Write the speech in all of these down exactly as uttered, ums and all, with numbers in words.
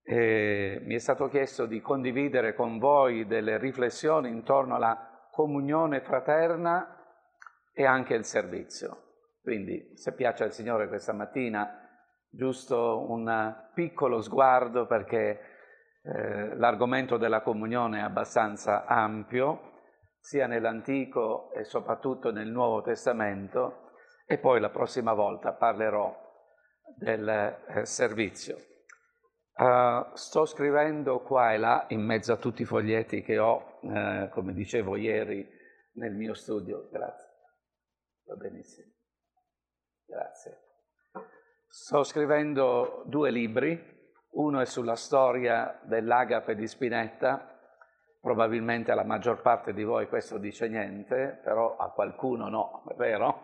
e mi è stato chiesto di condividere con voi delle riflessioni intorno alla comunione fraterna e anche il servizio. Quindi, se piace al Signore questa mattina, giusto un piccolo sguardo perché eh, l'argomento della comunione è abbastanza ampio, sia nell'Antico e soprattutto nel Nuovo Testamento, e poi la prossima volta parlerò del eh, servizio. Uh, sto scrivendo qua e là, in mezzo a tutti i foglietti che ho, eh, come dicevo ieri, nel mio studio. Grazie. Va benissimo. Grazie. Sto scrivendo due libri, uno è sulla storia dell'Agape di Spinetta. Probabilmente alla maggior parte di voi questo dice niente, però a qualcuno no, è vero?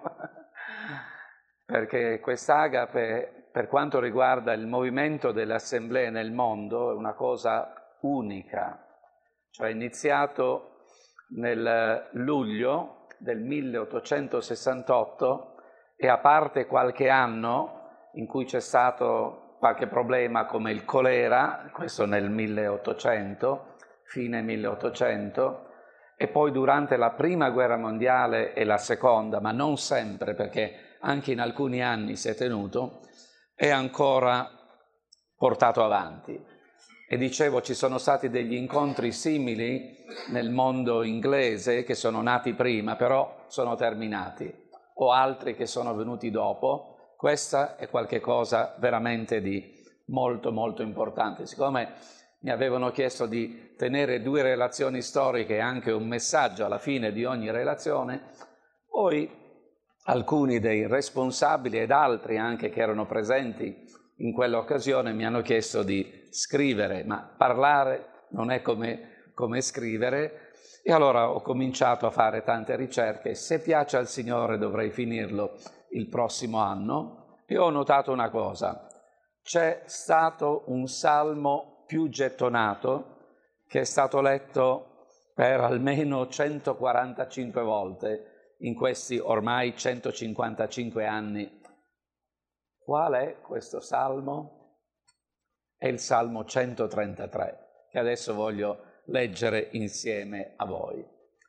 Perché quest'Agape, per quanto riguarda il movimento delle assemblee nel mondo, è una cosa unica. Cioè è iniziato nel luglio del milleottocentosessantotto e a parte qualche anno in cui c'è stato qualche problema come il colera, questo nel milleottocento, fine milleottocento, e poi durante la prima guerra mondiale e la seconda, ma non sempre perché anche in alcuni anni si è tenuto, è ancora portato avanti. E dicevo, ci sono stati degli incontri simili nel mondo inglese che sono nati prima, però sono terminati, o altri che sono venuti dopo. Questa è qualcosa veramente di molto molto importante. Siccome mi avevano chiesto di tenere due relazioni storiche e anche un messaggio alla fine di ogni relazione, poi alcuni dei responsabili ed altri anche che erano presenti in quell'occasione mi hanno chiesto di scrivere, ma parlare non è come, come scrivere, e allora ho cominciato a fare tante ricerche. Se piace al Signore dovrei finirlo il prossimo anno, e ho notato una cosa: c'è stato un salmo più gettonato che è stato letto per almeno centoquarantacinque volte in questi ormai centocinquantacinque anni. Qual è questo salmo? È il Salmo centotrentatré, che adesso voglio leggere insieme a voi.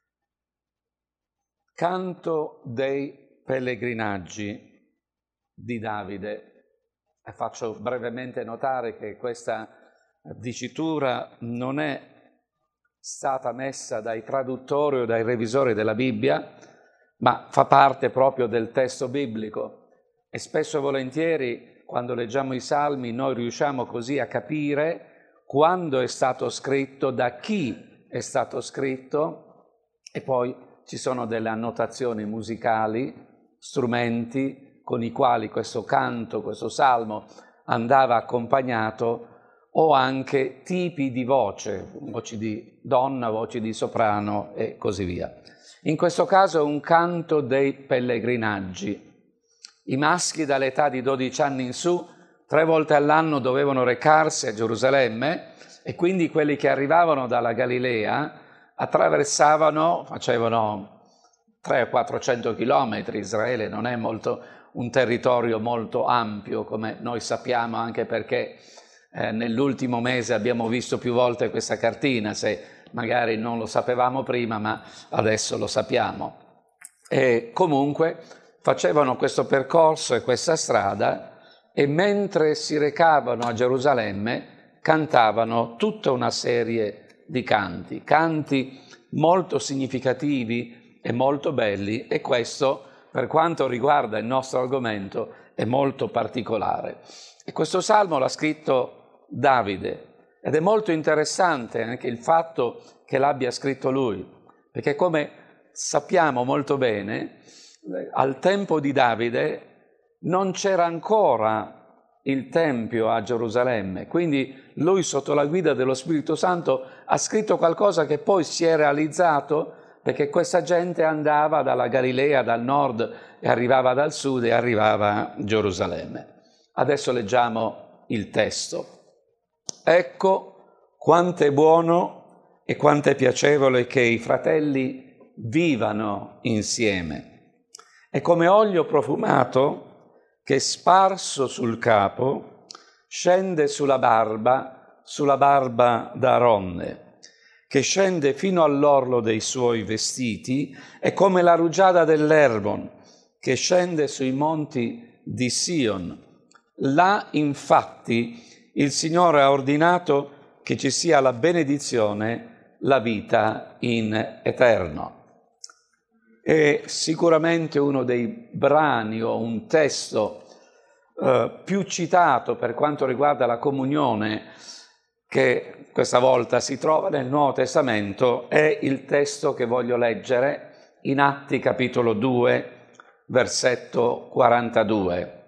Canto dei pellegrinaggi di Davide. E faccio brevemente notare che questa dicitura non è stata messa dai traduttori o dai revisori della Bibbia, ma fa parte proprio del testo biblico. E spesso e volentieri, quando leggiamo i Salmi, noi riusciamo così a capire quando è stato scritto, da chi è stato scritto, e poi ci sono delle annotazioni musicali, strumenti con i quali questo canto, questo salmo andava accompagnato, o anche tipi di voce, voci di donna, voci di soprano e così via. In questo caso è un canto dei pellegrinaggi. I maschi dall'età di dodici anni in su, tre volte all'anno dovevano recarsi a Gerusalemme, e quindi quelli che arrivavano dalla Galilea attraversavano, facevano trecento quattrocento chilometri. Israele non è molto un territorio molto ampio, come noi sappiamo, anche perché eh, nell'ultimo mese abbiamo visto più volte questa cartina, se magari non lo sapevamo prima, ma adesso lo sappiamo. E comunque facevano questo percorso e questa strada, e mentre si recavano a Gerusalemme cantavano tutta una serie di canti, canti molto significativi e molto belli, e questo, per quanto riguarda il nostro argomento, è molto particolare. E questo salmo l'ha scritto Davide, ed è molto interessante anche il fatto che l'abbia scritto lui, perché come sappiamo molto bene, al tempo di Davide non c'era ancora il Tempio a Gerusalemme, quindi lui, sotto la guida dello Spirito Santo, ha scritto qualcosa che poi si è realizzato, perché questa gente andava dalla Galilea, dal nord, e arrivava dal sud e arrivava a Gerusalemme. Adesso leggiamo il testo. Ecco quanto è buono e quanto è piacevole che i fratelli vivano insieme. È come olio profumato che, sparso sul capo, scende sulla barba sulla barba d'Aaronne, che scende fino all'orlo dei suoi vestiti, è come la rugiada dell'Hermon, che scende sui monti di Sion. Là, infatti, il Signore ha ordinato che ci sia la benedizione, la vita in eterno. È sicuramente uno dei brani o un testo eh, più citato per quanto riguarda la comunione, che questa volta si trova nel Nuovo Testamento, è il testo che voglio leggere in Atti capitolo due, versetto quarantadue,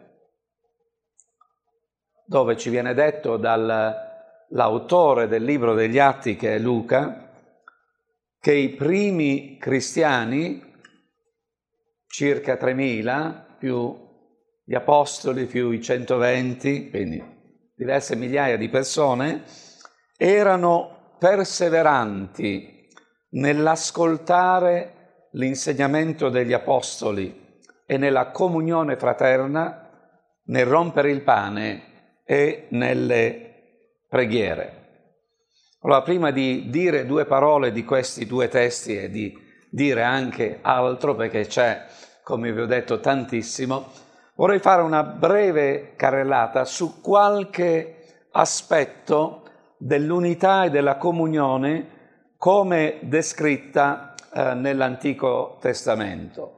dove ci viene detto dall'autore del libro degli Atti, che è Luca, che i primi cristiani, circa tremila, più gli apostoli, più i centoventi, quindi diverse migliaia di persone, erano perseveranti nell'ascoltare l'insegnamento degli apostoli e nella comunione fraterna, nel rompere il pane e nelle preghiere. Allora, prima di dire due parole di questi due testi e di dire anche altro, perché c'è, come vi ho detto, tantissimo, vorrei fare una breve carrellata su qualche aspetto dell'unità e della comunione come descritta eh, nell'Antico Testamento.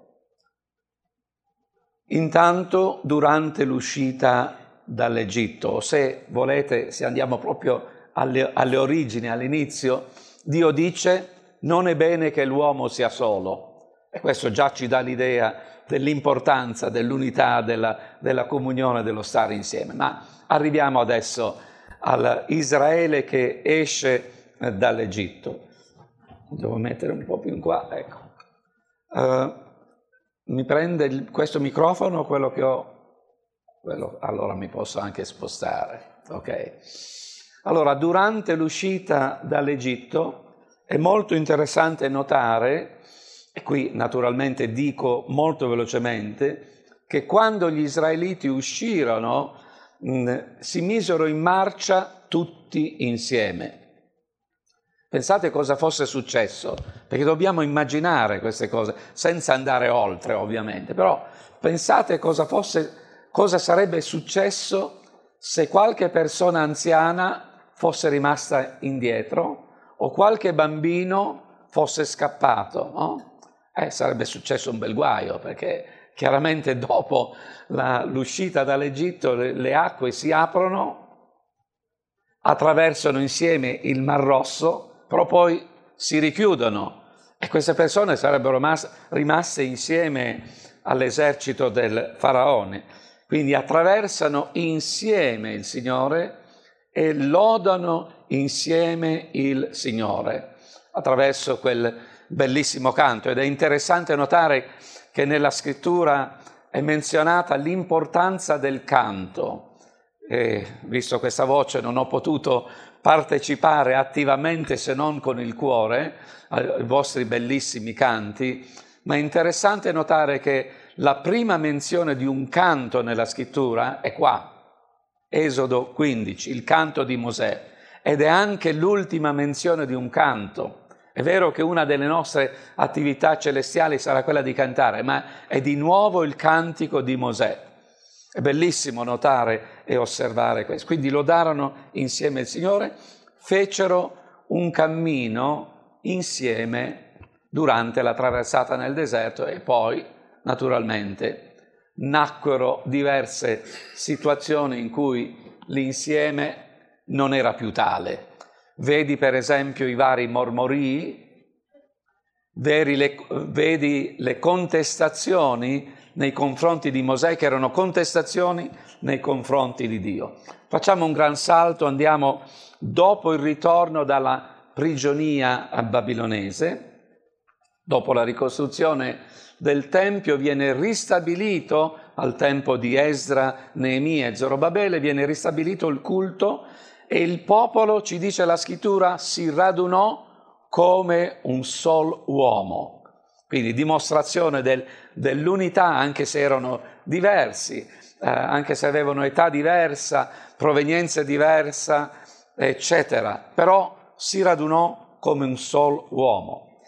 Intanto, durante l'uscita dall'Egitto, o se volete, se andiamo proprio alle, alle origini, all'inizio, Dio dice: non è bene che l'uomo sia solo. E questo già ci dà l'idea dell'importanza dell'unità, della, della comunione, dello stare insieme. Ma arriviamo adesso all'Israele che esce dall'Egitto. Devo mettere un po' più in qua, ecco. Uh, mi prende il, questo microfono, quello che ho, quello, allora mi posso anche spostare, ok? Allora, durante l'uscita dall'Egitto è molto interessante notare, e qui naturalmente dico molto velocemente, che quando gli israeliti uscirono mh, si misero in marcia tutti insieme. Pensate cosa fosse successo, perché dobbiamo immaginare queste cose, senza andare oltre ovviamente, però pensate cosa fosse, cosa sarebbe successo se qualche persona anziana fosse rimasta indietro o qualche bambino fosse scappato, no? Eh, sarebbe successo un bel guaio, perché chiaramente dopo la, l'uscita dall'Egitto le, le acque si aprono, attraversano insieme il Mar Rosso, però poi si richiudono e queste persone sarebbero mas- rimaste insieme all'esercito del faraone. Quindi attraversano insieme il Signore e lodano insieme il Signore attraverso quel bellissimo canto. Ed è interessante notare che nella scrittura è menzionata l'importanza del canto. E visto questa voce non ho potuto partecipare attivamente, se non con il cuore, ai vostri bellissimi canti, ma è interessante notare che la prima menzione di un canto nella scrittura è qua, Esodo quindici, il canto di Mosè, ed è anche l'ultima menzione di un canto. È vero che una delle nostre attività celestiali sarà quella di cantare, ma è di nuovo il cantico di Mosè. È bellissimo notare e osservare questo. Quindi lodarono insieme il Signore, fecero un cammino insieme durante la traversata nel deserto e poi, naturalmente, nacquero diverse situazioni in cui l'insieme non era più tale. Vedi per esempio i vari mormorii, vedi le, vedi le contestazioni nei confronti di Mosè, che erano contestazioni nei confronti di Dio. Facciamo un gran salto, andiamo dopo il ritorno dalla prigionia babilonese, dopo la ricostruzione del Tempio viene ristabilito, al tempo di Esdra, Neemia e Zorobabele, viene ristabilito il culto e il popolo, ci dice la scrittura, si radunò come un sol uomo. Quindi dimostrazione del, dell'unità, anche se erano diversi, eh, anche se avevano età diversa, provenienza diversa, eccetera, però si radunò come un sol uomo.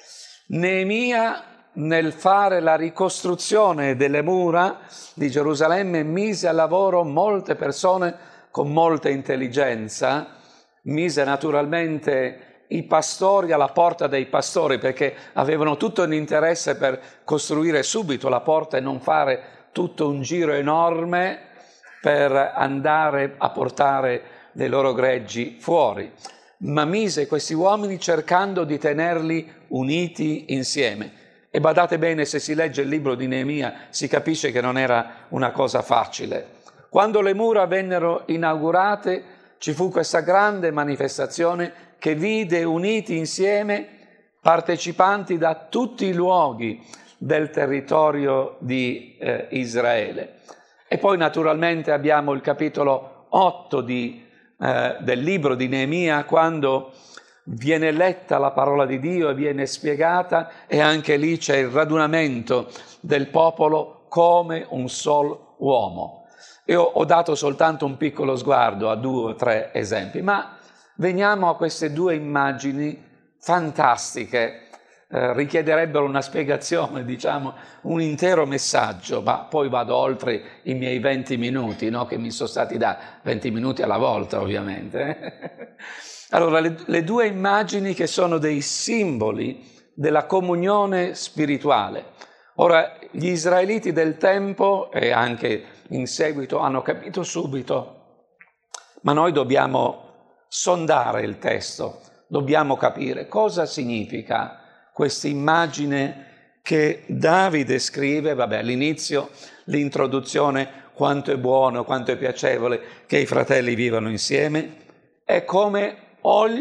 Neemia, nel fare la ricostruzione delle mura di Gerusalemme, mise a lavoro molte persone con molta intelligenza, mise naturalmente i pastori alla porta dei pastori, perché avevano tutto un interesse per costruire subito la porta e non fare tutto un giro enorme per andare a portare le loro greggi fuori, ma mise questi uomini cercando di tenerli uniti insieme. E badate bene, se si legge il libro di Neemia si capisce che non era una cosa facile. Quando le mura vennero inaugurate ci fu questa grande manifestazione che vide uniti insieme partecipanti da tutti i luoghi del territorio di eh, Israele. E poi naturalmente abbiamo il capitolo otto di, eh, del libro di Neemia, quando viene letta la parola di Dio e viene spiegata, e anche lì c'è il radunamento del popolo come un sol uomo. Io ho dato soltanto un piccolo sguardo a due o tre esempi, ma veniamo a queste due immagini fantastiche. Eh, richiederebbero una spiegazione, diciamo, un intero messaggio, ma poi vado oltre i miei venti minuti, no? Che mi sono stati da venti minuti alla volta, ovviamente. Allora, le, le due immagini che sono dei simboli della comunione spirituale. Ora, gli israeliti del tempo, e anche in seguito, hanno capito subito, ma noi dobbiamo sondare il testo, dobbiamo capire cosa significa questa immagine che Davide scrive. Vabbè, all'inizio l'introduzione, quanto è buono, quanto è piacevole che i fratelli vivano insieme, è come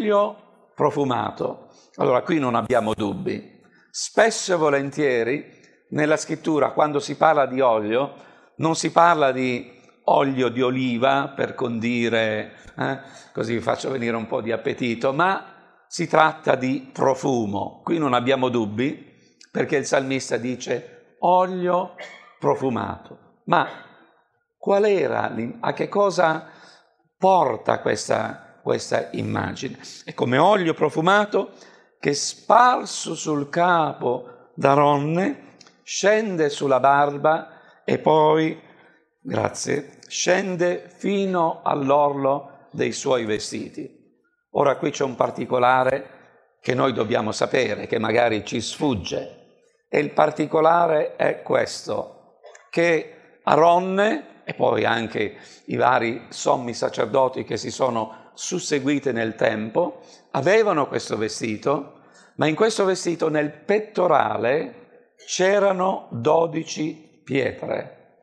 olio profumato. Allora, qui non abbiamo dubbi. Spesso e volentieri nella scrittura, quando si parla di olio, non si parla di olio di oliva per condire, eh? Così vi faccio venire un po' di appetito, ma si tratta di profumo. Qui non abbiamo dubbi, perché il salmista dice olio profumato. Ma qual era, a che cosa porta questa, questa immagine? È come olio profumato che, sparso sul capo d'Aronne, scende sulla barba e poi, grazie, scende fino all'orlo dei suoi vestiti. Ora qui c'è un particolare che noi dobbiamo sapere, che magari ci sfugge, e il particolare è questo, che Aronne e poi anche i vari sommi sacerdoti che si sono susseguiti nel tempo avevano questo vestito, ma in questo vestito nel pettorale c'erano dodici pietre,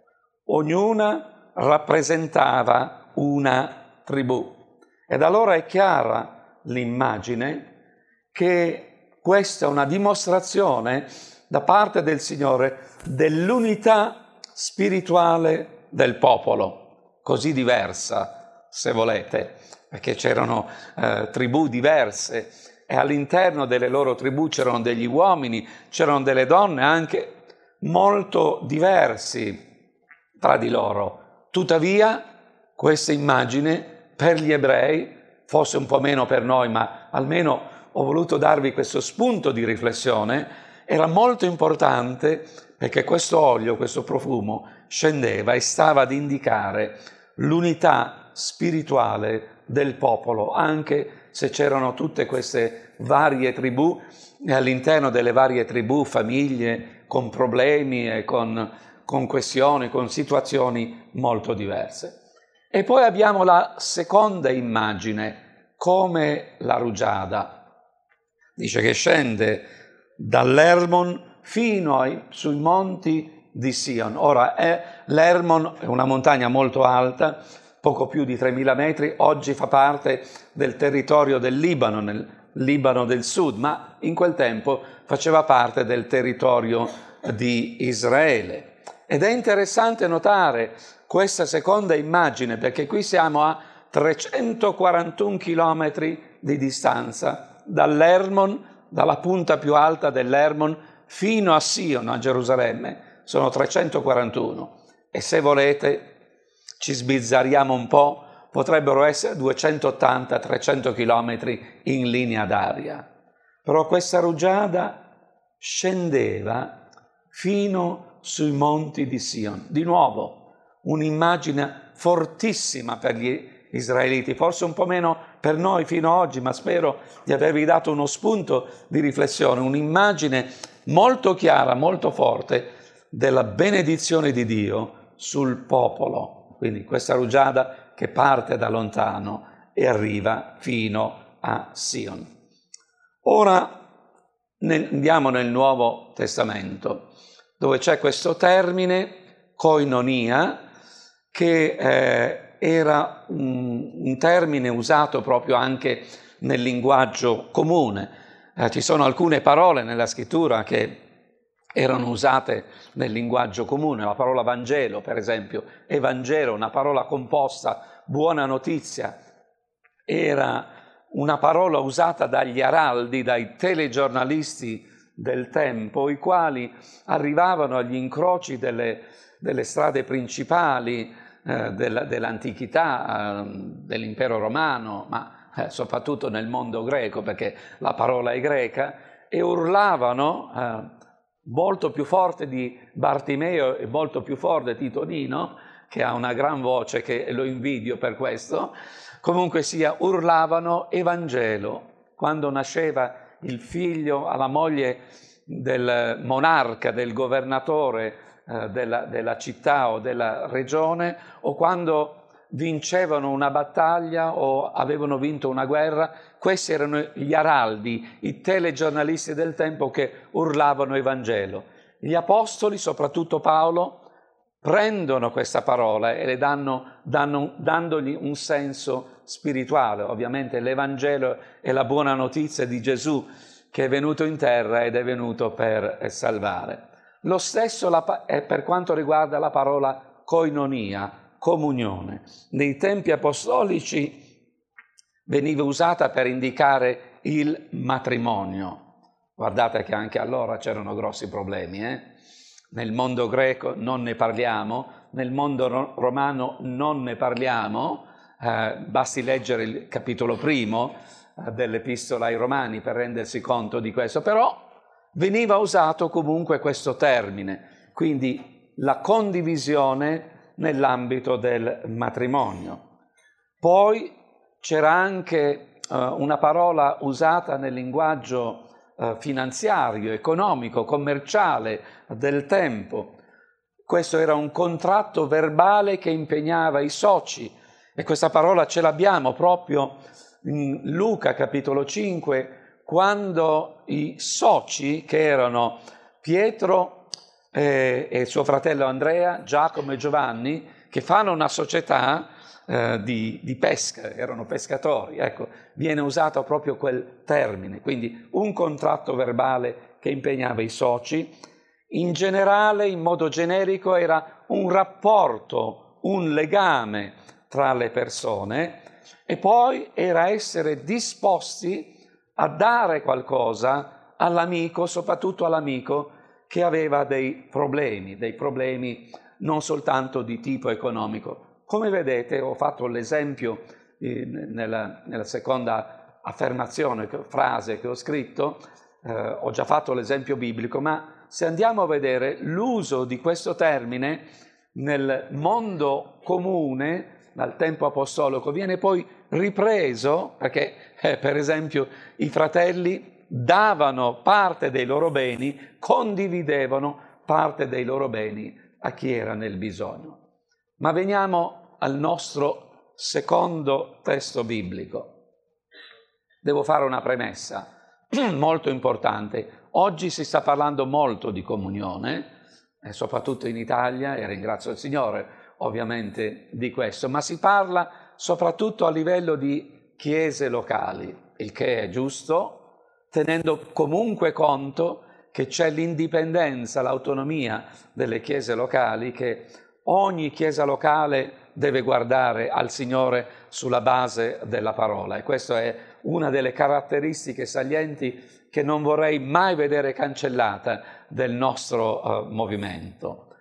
ognuna rappresentava una tribù. Ed allora è chiara l'immagine che questa è una dimostrazione da parte del Signore dell'unità spirituale del popolo, così diversa, se volete, perché c'erano eh, tribù diverse e all'interno delle loro tribù c'erano degli uomini, c'erano delle donne anche molto diversi tra di loro. Tuttavia, questa immagine per gli ebrei, forse un po' meno per noi, ma almeno ho voluto darvi questo spunto di riflessione, era molto importante perché questo olio, questo profumo scendeva e stava ad indicare l'unità spirituale del popolo, anche se c'erano tutte queste varie tribù e all'interno delle varie tribù famiglie con problemi e con, con questioni, con situazioni molto diverse. E poi abbiamo la seconda immagine, come la rugiada. Dice che scende dall'Hermon fino ai, sui monti di Sion. Ora, è, l'Hermon è una montagna molto alta, poco più di tremila metri, oggi fa parte del territorio del Libano, nel Libano del Sud, ma in quel tempo faceva parte del territorio di Israele. Ed è interessante notare questa seconda immagine, perché qui siamo a trecentoquarantuno chilometri di distanza dall'Hermon, dalla punta più alta dell'Hermon fino a Sion, a Gerusalemme, sono trecentoquarantuno. E se volete ci sbizzarriamo un po', potrebbero essere duecentottanta trecento chilometri in linea d'aria. Però questa rugiada scendeva fino sui monti di Sion. Di nuovo, un'immagine fortissima per gli israeliti, forse un po' meno per noi fino ad oggi, ma spero di avervi dato uno spunto di riflessione, un'immagine molto chiara, molto forte della benedizione di Dio sul popolo. Quindi questa rugiada che parte da lontano e arriva fino a Sion. Ora andiamo nel Nuovo Testamento, dove c'è questo termine koinonia, che eh, era un, un termine usato proprio anche nel linguaggio comune. Eh, ci sono alcune parole nella scrittura che erano usate nel linguaggio comune, la parola Vangelo, per esempio, Evangelo, una parola composta, buona notizia, era una parola usata dagli araldi, dai telegiornalisti del tempo, i quali arrivavano agli incroci delle, delle strade principali eh, della, dell'antichità, eh, dell'impero romano, ma eh, soprattutto nel mondo greco, perché la parola è greca, e urlavano eh, molto più forte di Bartimeo e molto più forte di Tonino, che ha una gran voce, che lo invidio per questo. Comunque sia, urlavano Evangelo. Quando nasceva il figlio alla moglie del monarca, del governatore eh, della, della città o della regione, o quando vincevano una battaglia o avevano vinto una guerra, questi erano gli araldi, i telegiornalisti del tempo che urlavano Evangelo. Gli apostoli, soprattutto Paolo, prendono questa parola e le danno, danno dandogli un senso spirituale. Ovviamente l'Evangelo è la buona notizia di Gesù che è venuto in terra ed è venuto per salvare. Lo stesso è per quanto riguarda la parola koinonia, comunione. Nei tempi apostolici veniva usata per indicare il matrimonio. Guardate che anche allora c'erano grossi problemi, eh? Nel mondo greco non ne parliamo, nel mondo ro- romano non ne parliamo, eh, basti leggere il capitolo primo eh, dell'Epistola ai Romani per rendersi conto di questo, però veniva usato comunque questo termine, quindi la condivisione nell'ambito del matrimonio. Poi c'era anche uh, una parola usata nel linguaggio uh, finanziario, economico, commerciale del tempo. Questo era un contratto verbale che impegnava i soci, e questa parola ce l'abbiamo proprio in Luca capitolo cinque, quando i soci, che erano Pietro e, e suo fratello Andrea, Giacomo e Giovanni, che fanno una società eh, di, di pesca, erano pescatori, ecco, viene usato proprio quel termine, quindi un contratto verbale che impegnava i soci. In generale, in modo generico, era un rapporto, un legame tra le persone, e poi era essere disposti a dare qualcosa all'amico, soprattutto all'amico che aveva dei problemi, dei problemi non soltanto di tipo economico. Come vedete, ho fatto l'esempio eh, nella, nella seconda affermazione, frase che ho scritto, eh, ho già fatto l'esempio biblico, ma se andiamo a vedere l'uso di questo termine nel mondo comune, dal tempo apostolico, viene poi ripreso, perché eh, per esempio i fratelli davano parte dei loro beni, condividevano parte dei loro beni a chi era nel bisogno. Ma veniamo al nostro secondo testo biblico. Devo fare una premessa molto importante. Oggi si sta parlando molto di comunione, eh, soprattutto in Italia, e ringrazio il Signore ovviamente di questo, ma si parla soprattutto a livello di chiese locali, il che è giusto, tenendo comunque conto che c'è l'indipendenza, l'autonomia delle chiese locali, che ogni chiesa locale deve guardare al Signore sulla base della parola, e questa è una delle caratteristiche salienti che non vorrei mai vedere cancellata del nostro uh, movimento.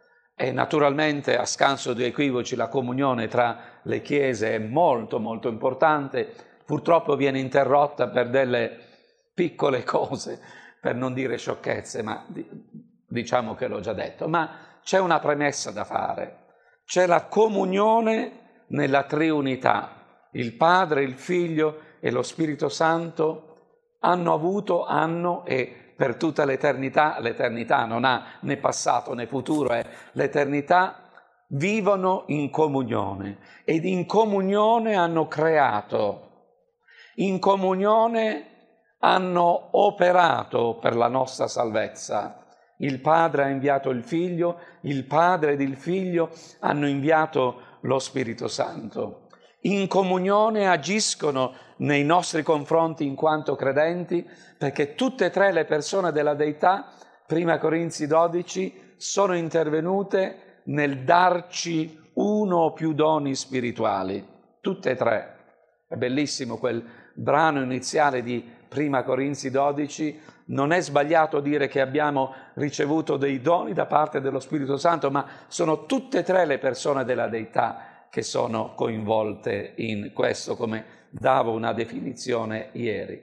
e naturalmente, a scanso di equivoci, la comunione tra le chiese è molto molto importante, purtroppo viene interrotta per delle piccole cose, per non dire sciocchezze, ma diciamo che l'ho già detto. Ma c'è una premessa da fare, c'è la comunione nella triunità. Il Padre, il Figlio e lo Spirito Santo hanno avuto, hanno e per tutta l'eternità, l'eternità non ha né passato né futuro, è l'eternità, vivono in comunione ed in comunione hanno creato, in comunione hanno operato per la nostra salvezza. Il Padre ha inviato il Figlio, il Padre ed il Figlio hanno inviato lo Spirito Santo. In comunione agiscono nei nostri confronti in quanto credenti, perché tutte e tre le persone della Deità, prima Corinzi dodici, sono intervenute nel darci uno o più doni spirituali, tutte e tre. È bellissimo quel brano iniziale di prima Corinzi dodici, non è sbagliato dire che abbiamo ricevuto dei doni da parte dello Spirito Santo, ma sono tutte e tre le persone della Deità che sono coinvolte in questo, come davo una definizione ieri.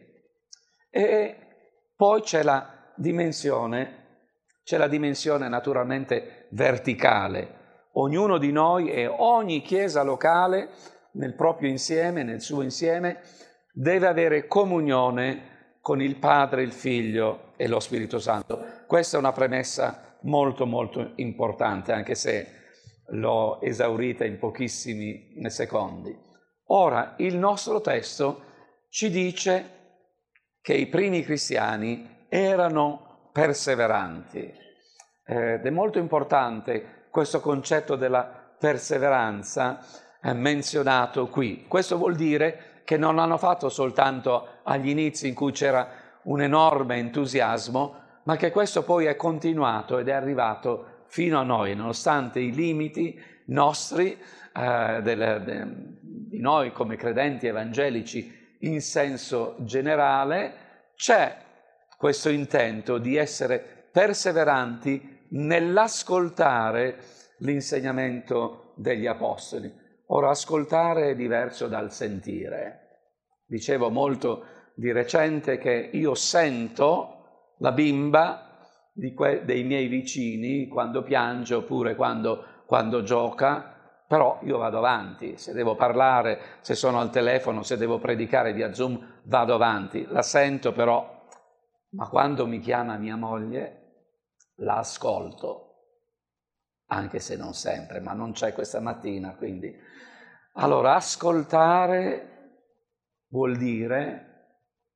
E poi c'è la dimensione, c'è la dimensione naturalmente verticale. Ognuno di noi e ogni chiesa locale nel proprio insieme, nel suo insieme, deve avere comunione con il Padre, il Figlio e lo Spirito Santo. Questa è una premessa molto molto importante, anche se l'ho esaurita in pochissimi secondi. Ora, il nostro testo ci dice che i primi cristiani erano perseveranti. Ed è molto importante questo concetto della perseveranza eh, menzionato qui. Questo vuol dire che non l'hanno fatto soltanto agli inizi in cui c'era un enorme entusiasmo, ma che questo poi è continuato ed è arrivato fino a noi, nonostante i limiti nostri, eh, del, de, di noi come credenti evangelici in senso generale, c'è questo intento di essere perseveranti nell'ascoltare l'insegnamento degli apostoli. Ora, ascoltare è diverso dal sentire. Dicevo molto di recente che io sento la bimba di que- dei miei vicini quando piange oppure quando, quando gioca, però io vado avanti. Se devo parlare, se sono al telefono, se devo predicare via Zoom, vado avanti. La sento però, ma quando mi chiama mia moglie, la ascolto. Anche se non sempre, ma non c'è questa mattina, quindi. Allora, ascoltare vuol dire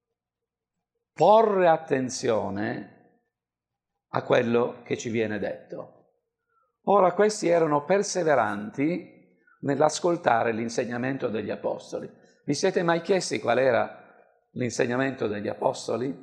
porre attenzione a quello che ci viene detto. Ora, questi erano perseveranti nell'ascoltare l'insegnamento degli apostoli. Vi siete mai chiesti qual era l'insegnamento degli apostoli?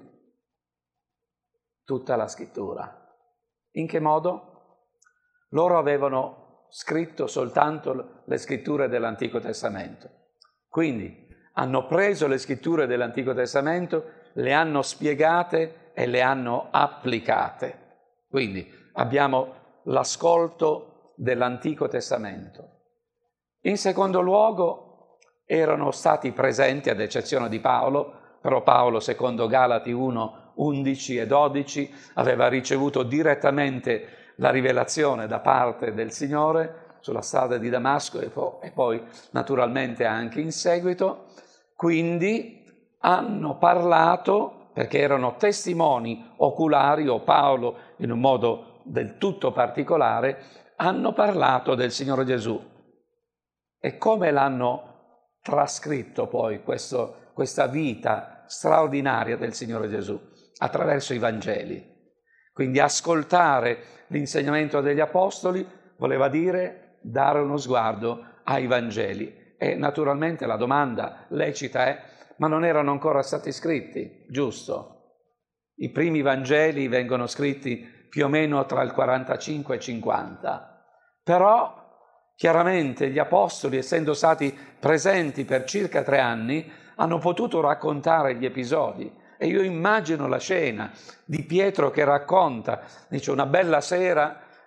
Tutta la scrittura. In che modo? Loro avevano scritto soltanto le scritture dell'Antico Testamento. Quindi hanno preso le scritture dell'Antico Testamento, le hanno spiegate e le hanno applicate. Quindi abbiamo l'ascolto dell'Antico Testamento. In secondo luogo erano stati presenti, ad eccezione di Paolo, però Paolo, secondo Galati uno, undici e dodici, aveva ricevuto direttamente la rivelazione da parte del Signore sulla strada di Damasco e poi, e poi naturalmente anche in seguito. Quindi hanno parlato, perché erano testimoni oculari, o Paolo in un modo del tutto particolare, hanno parlato del Signore Gesù. E come l'hanno trascritto poi questo, questa vita straordinaria del Signore Gesù? Attraverso i Vangeli. Quindi ascoltare l'insegnamento degli apostoli voleva dire dare uno sguardo ai Vangeli. E naturalmente la domanda lecita è: ma non erano ancora stati scritti, giusto? I primi Vangeli vengono scritti più o meno tra il quarantacinque e il cinquanta. Però chiaramente gli apostoli, essendo stati presenti per circa tre anni, hanno potuto raccontare gli episodi. E io immagino la scena di Pietro che racconta, dice: una bella sera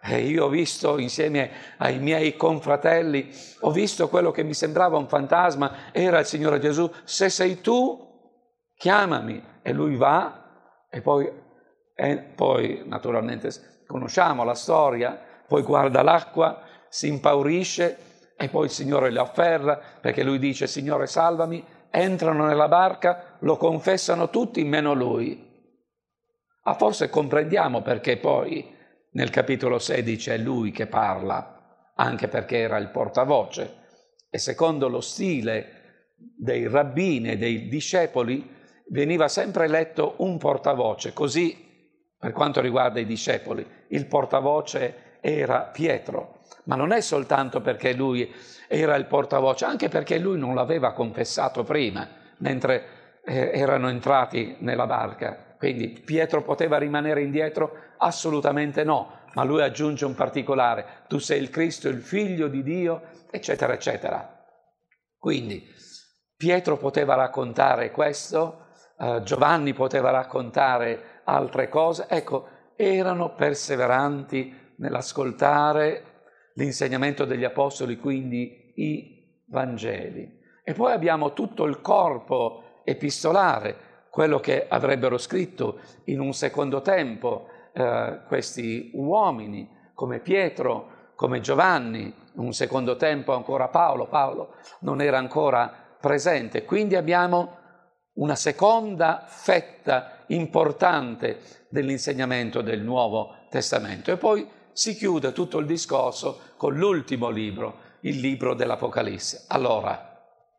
E io ho visto insieme ai miei confratelli, ho visto quello che mi sembrava un fantasma, era il Signore Gesù. Se sei tu, chiamami. E lui va e poi, e poi naturalmente conosciamo la storia, poi guarda l'acqua, si impaurisce e poi il Signore li afferra perché lui dice: Signore, salvami. Entrano nella barca, lo confessano tutti meno lui. Ah, forse comprendiamo perché poi nel capitolo sedici è lui che parla, anche perché era il portavoce. E secondo lo stile dei rabbini e dei discepoli veniva sempre eletto un portavoce. Così, per quanto riguarda i discepoli, il portavoce era Pietro. Ma non è soltanto perché lui era il portavoce, anche perché lui non l'aveva confessato prima, mentre eh, erano entrati nella barca. Quindi Pietro poteva rimanere indietro? Assolutamente no, ma lui aggiunge un particolare: tu sei il Cristo, il Figlio di Dio, eccetera, eccetera. Quindi Pietro poteva raccontare questo, eh, Giovanni poteva raccontare altre cose. Ecco, erano perseveranti nell'ascoltare l'insegnamento degli apostoli, quindi i Vangeli. E poi abbiamo tutto il corpo epistolare, quello che avrebbero scritto in un secondo tempo eh, questi uomini, come Pietro, come Giovanni, in un secondo tempo ancora Paolo. Paolo non era ancora presente. Quindi abbiamo una seconda fetta importante dell'insegnamento del Nuovo Testamento. E poi si chiude tutto il discorso con l'ultimo libro, il libro dell'Apocalisse. Allora,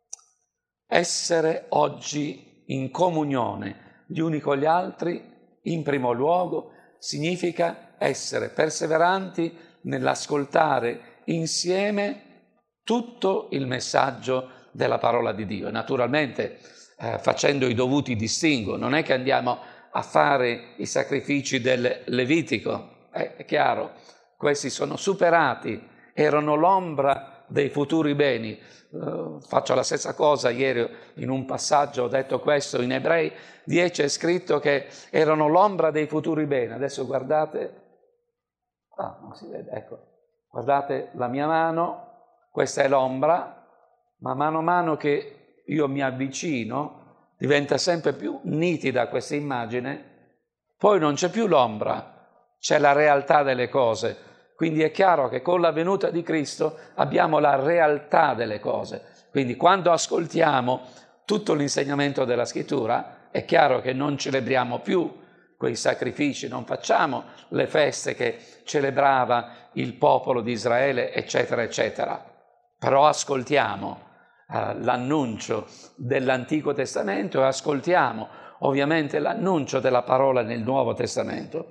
essere oggi in comunione gli uni con gli altri, in primo luogo, significa essere perseveranti nell'ascoltare insieme tutto il messaggio della parola di Dio. Naturalmente eh, facendo i dovuti distinguo, non è che andiamo a fare i sacrifici del Levitico, è chiaro, questi sono superati, erano l'ombra dei futuri beni. Uh, faccio la stessa cosa, ieri in un passaggio ho detto questo, in Ebrei dieci è scritto che erano l'ombra dei futuri beni. Adesso guardate, ah, non si vede, ecco, guardate la mia mano, questa è l'ombra, ma mano a mano che io mi avvicino diventa sempre più nitida questa immagine, poi non c'è più l'ombra, c'è la realtà delle cose. Quindi è chiaro che con la venuta di Cristo abbiamo la realtà delle cose. Quindi quando ascoltiamo tutto l'insegnamento della Scrittura, è chiaro che non celebriamo più quei sacrifici, non facciamo le feste che celebrava il popolo di Israele, eccetera, eccetera. Però ascoltiamo eh, l'annuncio dell'Antico Testamento e ascoltiamo ovviamente l'annuncio della parola nel Nuovo Testamento.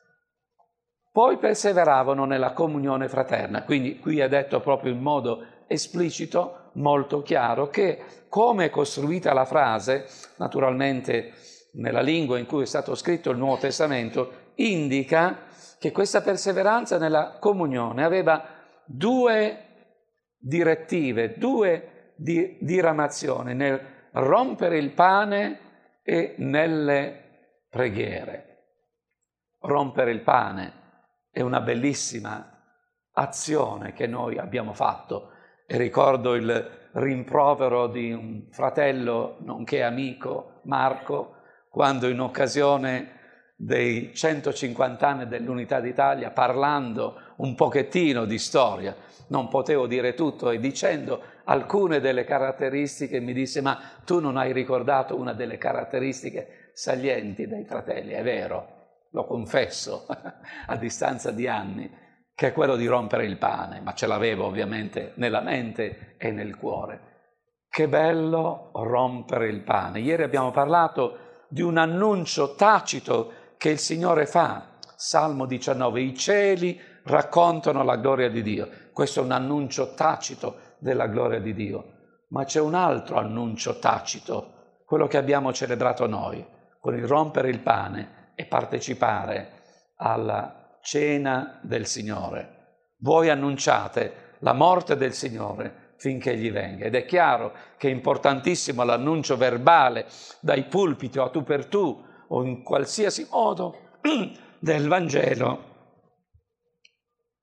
Poi perseveravano nella comunione fraterna, quindi qui è detto proprio in modo esplicito, molto chiaro, che come è costruita la frase, naturalmente nella lingua in cui è stato scritto il Nuovo Testamento, indica che questa perseveranza nella comunione aveva due direttive, due di, diramazioni, nel rompere il pane e nelle preghiere. Rompere il pane è una bellissima azione che noi abbiamo fatto, e ricordo il rimprovero di un fratello nonché amico, Marco, quando in occasione dei centocinquanta anni dell'Unità d'Italia, parlando un pochettino di storia, non potevo dire tutto, e dicendo alcune delle caratteristiche mi disse: ma tu non hai ricordato una delle caratteristiche salienti dei fratelli? È vero, lo confesso, a distanza di anni, che è quello di rompere il pane, ma ce l'avevo ovviamente nella mente e nel cuore. Che bello rompere il pane. Ieri abbiamo parlato di un annuncio tacito che il Signore fa. Salmo diciannove, i cieli raccontano la gloria di Dio. Questo è un annuncio tacito della gloria di Dio. Ma c'è un altro annuncio tacito, quello che abbiamo celebrato noi, con il rompere il pane e partecipare alla cena del Signore. Voi annunciate la morte del Signore finché egli venga. Ed è chiaro che è importantissimo l'annuncio verbale dai pulpiti o a tu per tu o in qualsiasi modo del Vangelo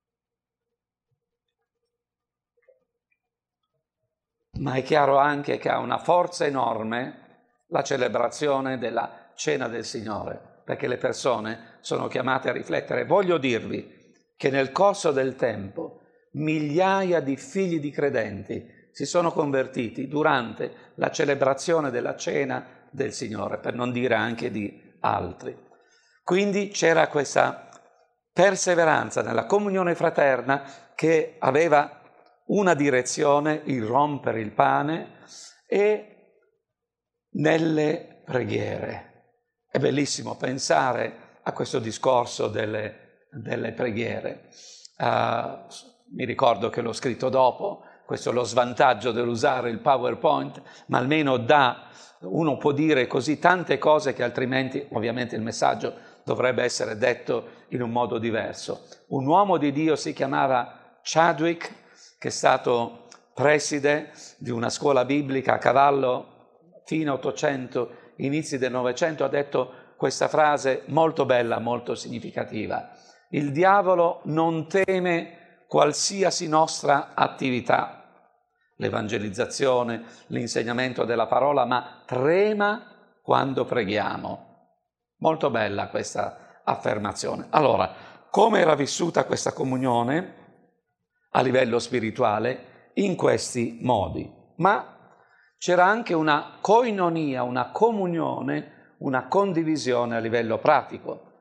ma è chiaro anche che ha una forza enorme la celebrazione della cena del Signore, perché le persone sono chiamate a riflettere. Voglio dirvi che nel corso del tempo migliaia di figli di credenti si sono convertiti durante la celebrazione della cena del Signore, per non dire anche di altri. Quindi c'era questa perseveranza nella comunione fraterna che aveva una direzione, il rompere il pane, e nelle preghiere. È bellissimo pensare a questo discorso delle, delle preghiere. Uh, mi ricordo che l'ho scritto dopo, questo è lo svantaggio dell'usare il PowerPoint, ma almeno dà, uno può dire così tante cose che altrimenti ovviamente il messaggio dovrebbe essere detto in un modo diverso. Un uomo di Dio si chiamava Chadwick, che è stato preside di una scuola biblica a cavallo fine Ottocento, inizi del Novecento, ha detto questa frase molto bella, molto significativa. Il diavolo non teme qualsiasi nostra attività, l'evangelizzazione, l'insegnamento della parola, ma trema quando preghiamo. Molto bella questa affermazione. Allora, come era vissuta questa comunione a livello spirituale? In questi modi. Ma c'era anche una koinonia, una comunione, una condivisione a livello pratico.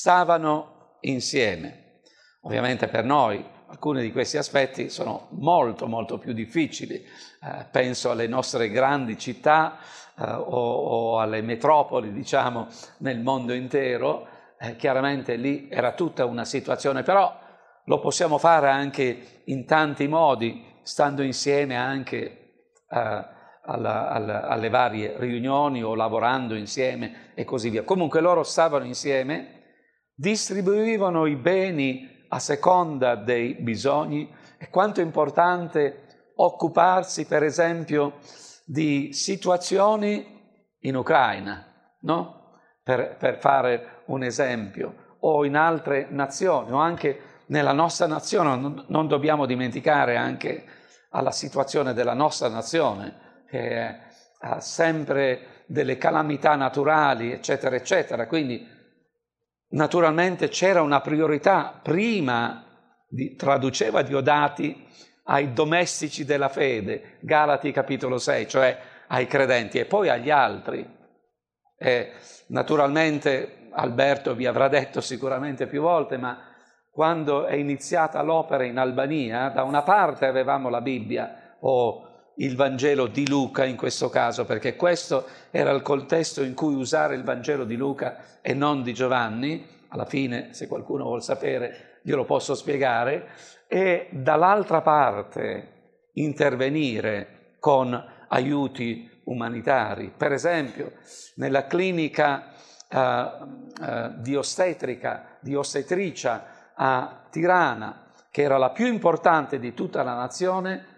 Stavano insieme. Ovviamente per noi alcuni di questi aspetti sono molto molto più difficili. Eh, penso alle nostre grandi città eh, o, o alle metropoli, diciamo, nel mondo intero. Eh, chiaramente lì era tutta una situazione, però lo possiamo fare anche in tanti modi, stando insieme anche eh, alla, alla, alle varie riunioni o lavorando insieme e così via. Comunque loro stavano insieme, distribuivano i beni a seconda dei bisogni. E quanto è importante occuparsi, per esempio, di situazioni in Ucraina, no? Per, per fare un esempio, o in altre nazioni, o anche nella nostra nazione. Non, non dobbiamo dimenticare anche alla situazione della nostra nazione, che ha sempre delle calamità naturali, eccetera, eccetera. Quindi naturalmente c'era una priorità, prima di, traduceva Diodati ai domestici della fede, Galati capitolo sei, cioè ai credenti, e poi agli altri. E naturalmente Alberto vi avrà detto sicuramente più volte, ma quando è iniziata l'opera in Albania, da una parte avevamo la Bibbia o il Vangelo di Luca in questo caso, perché questo era il contesto in cui usare il Vangelo di Luca e non di Giovanni. Alla fine, se qualcuno vuol sapere, io lo posso spiegare. E dall'altra parte intervenire con aiuti umanitari. Per esempio, nella clinica uh, uh, di ostetrica, di ostetricia a Tirana, che era la più importante di tutta la nazione,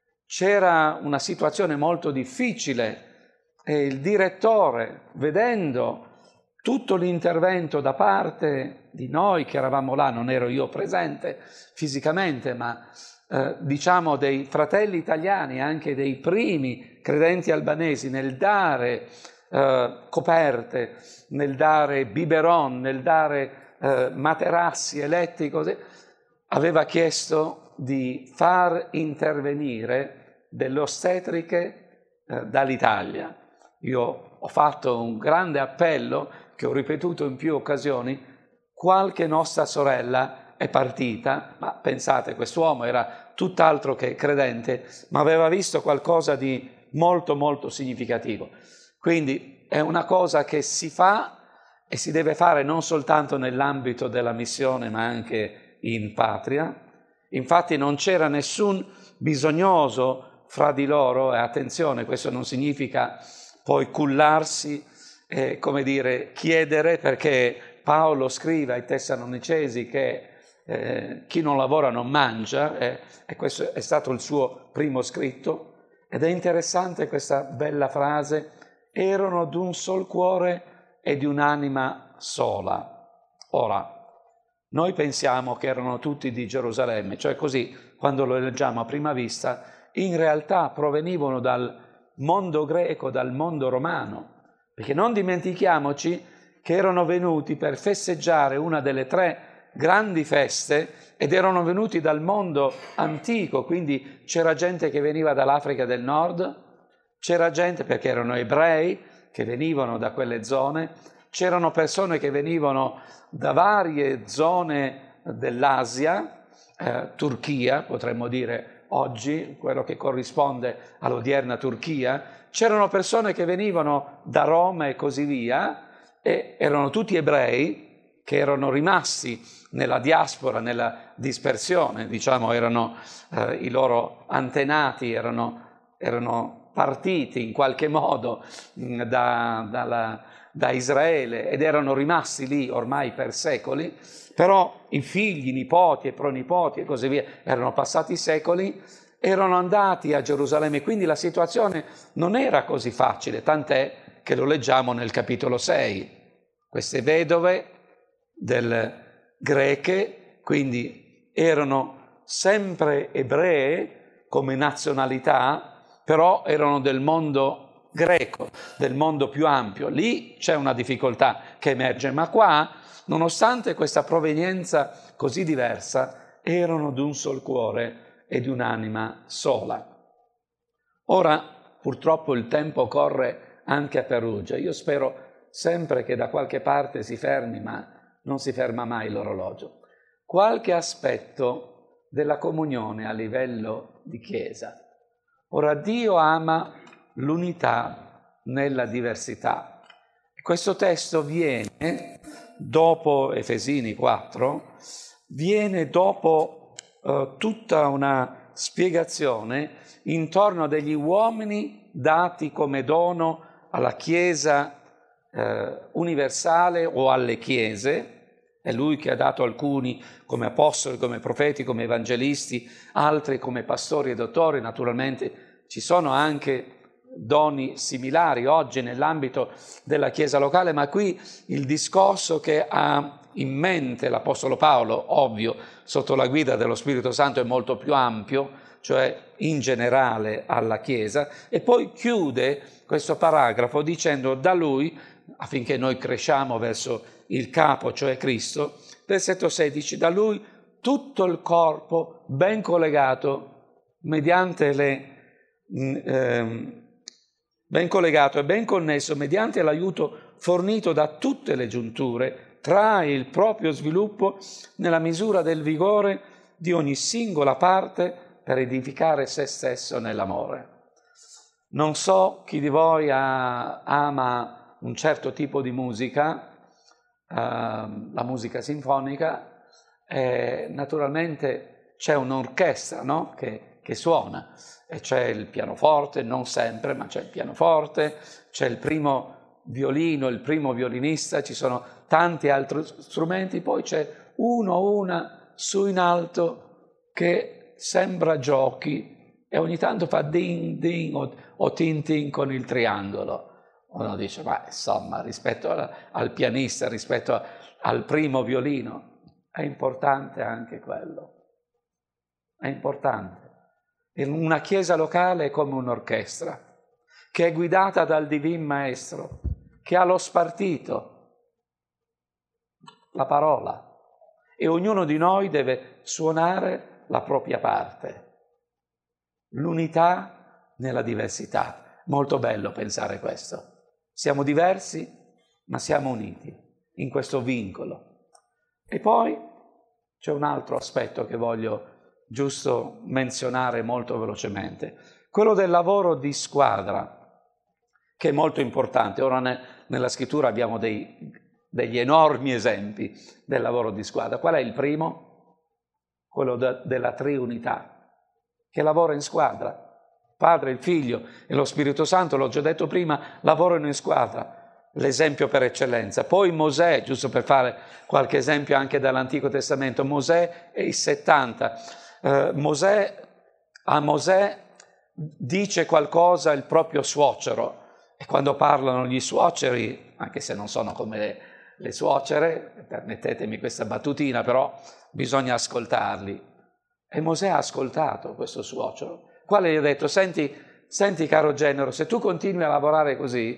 c'era una situazione molto difficile e il direttore, vedendo tutto l'intervento da parte di noi che eravamo là, non ero io presente fisicamente, ma eh, diciamo dei fratelli italiani, anche dei primi credenti albanesi, nel dare eh, coperte, nel dare biberon, nel dare eh, materassi e letti, così, aveva chiesto di far intervenire delle ostetriche eh, dall'Italia. Io ho fatto un grande appello che ho ripetuto in più occasioni. Qualche nostra sorella è partita, ma pensate, quest'uomo era tutt'altro che credente, ma aveva visto qualcosa di molto molto significativo. Quindi è una cosa che si fa e si deve fare non soltanto nell'ambito della missione, ma anche in patria. Infatti non c'era nessun bisognoso fra di loro, e attenzione, questo non significa poi cullarsi, eh, come dire, chiedere, perché Paolo scrive ai Tessalonicesi che eh, chi non lavora non mangia, eh, e questo è stato il suo primo scritto. Ed è interessante questa bella frase: erano d'un sol cuore e di un'anima sola. Ora, noi pensiamo che erano tutti di Gerusalemme, cioè così, quando lo leggiamo a prima vista, in realtà provenivano dal mondo greco, dal mondo romano, perché non dimentichiamoci che erano venuti per festeggiare una delle tre grandi feste ed erano venuti dal mondo antico, quindi c'era gente che veniva dall'Africa del Nord, c'era gente, perché erano ebrei, che venivano da quelle zone, c'erano persone che venivano da varie zone dell'Asia, eh, Turchia, potremmo dire oggi, quello che corrisponde all'odierna Turchia, c'erano persone che venivano da Roma e così via, e erano tutti ebrei che erano rimasti nella diaspora, nella dispersione, diciamo, erano eh, i loro antenati, erano, erano partiti in qualche modo mh, da, dalla, da Israele ed erano rimasti lì ormai per secoli, però i figli, i nipoti e pronipoti e così via, erano passati secoli, erano andati a Gerusalemme, quindi la situazione non era così facile, tant'è che lo leggiamo nel capitolo sei. Queste vedove del greche, quindi erano sempre ebree come nazionalità, però erano del mondo greco, del mondo più ampio. Lì c'è una difficoltà che emerge, ma qua, nonostante questa provenienza così diversa, erano di un sol cuore e di un'anima sola. Ora, purtroppo, il tempo corre anche a Perugia. Io spero sempre che da qualche parte si fermi, ma non si ferma mai l'orologio. Qualche aspetto della comunione a livello di Chiesa. Ora, Dio ama l'unità nella diversità. Questo testo viene dopo Efesini quattro, viene dopo eh, tutta una spiegazione intorno a degli uomini dati come dono alla Chiesa eh, universale o alle chiese. È lui che ha dato alcuni come apostoli, come profeti, come evangelisti, altri come pastori e dottori. Naturalmente ci sono anche doni similari oggi nell'ambito della Chiesa locale, ma qui il discorso che ha in mente l'Apostolo Paolo, ovvio, sotto la guida dello Spirito Santo, è molto più ampio, cioè in generale alla Chiesa, e poi chiude questo paragrafo dicendo da lui, affinché noi cresciamo verso il capo, cioè Cristo, versetto sedici, da lui tutto il corpo ben collegato mediante le eh, ben collegato e ben connesso mediante l'aiuto fornito da tutte le giunture, trae il proprio sviluppo nella misura del vigore di ogni singola parte per edificare se stesso nell'amore. Non so chi di voi ha, ama un certo tipo di musica, Uh, la musica sinfonica, eh, naturalmente c'è un'orchestra, no? che, che suona, e c'è il pianoforte, non sempre, ma c'è il pianoforte, c'è il primo violino, il primo violinista, ci sono tanti altri strumenti, poi c'è uno o una su in alto che sembra giochi e ogni tanto fa ding ding o, o tin tin con il triangolo. Uno dice, ma insomma, rispetto al, al pianista, rispetto a, al primo violino, è importante anche quello. È importante. In una chiesa locale è come un'orchestra, che è guidata dal Divin Maestro, che ha lo spartito, la parola, e ognuno di noi deve suonare la propria parte. L'unità nella diversità. Molto bello pensare questo. Siamo diversi, ma siamo uniti in questo vincolo. E poi c'è un altro aspetto che voglio giusto menzionare molto velocemente, quello del lavoro di squadra, che è molto importante. Ora ne, nella scrittura abbiamo dei, degli enormi esempi del lavoro di squadra. Qual è il primo? Quello de, della triunità, che lavora in squadra. Padre, il Figlio e lo Spirito Santo, l'ho già detto prima, lavorano in squadra, l'esempio per eccellenza. Poi Mosè, giusto per fare qualche esempio anche dall'Antico Testamento, Mosè e i settanta. Eh, Mosè, a Mosè dice qualcosa il proprio suocero, e quando parlano gli suoceri, anche se non sono come le, le suocere, permettetemi questa battutina, però bisogna ascoltarli. E Mosè ha ascoltato questo suocero. quale gli ha detto, senti, senti caro genero, se tu continui a lavorare così,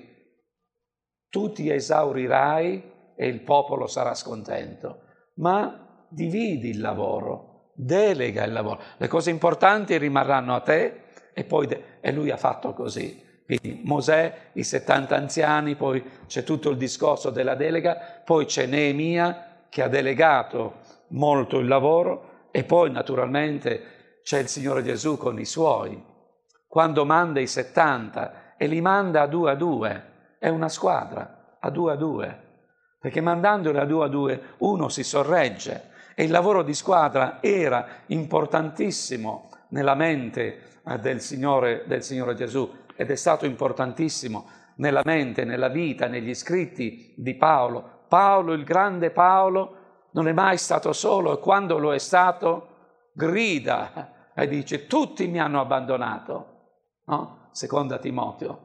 tu ti esaurirai e il popolo sarà scontento, ma dividi il lavoro, delega il lavoro, le cose importanti rimarranno a te e poi de- e lui ha fatto così. Quindi Mosè, i settanta anziani, poi c'è tutto il discorso della delega, poi c'è Neemia che ha delegato molto il lavoro e poi naturalmente c'è il Signore Gesù con i suoi, quando manda i settanta e li manda a due a due, è una squadra, a due a due, perché mandandoli a due a due uno si sorregge e il lavoro di squadra era importantissimo nella mente del Signore, del Signore Gesù ed è stato importantissimo nella mente, nella vita, negli scritti di Paolo. Paolo, il grande Paolo, non è mai stato solo e quando lo è stato grida e dice tutti mi hanno abbandonato, no? Seconda Timoteo.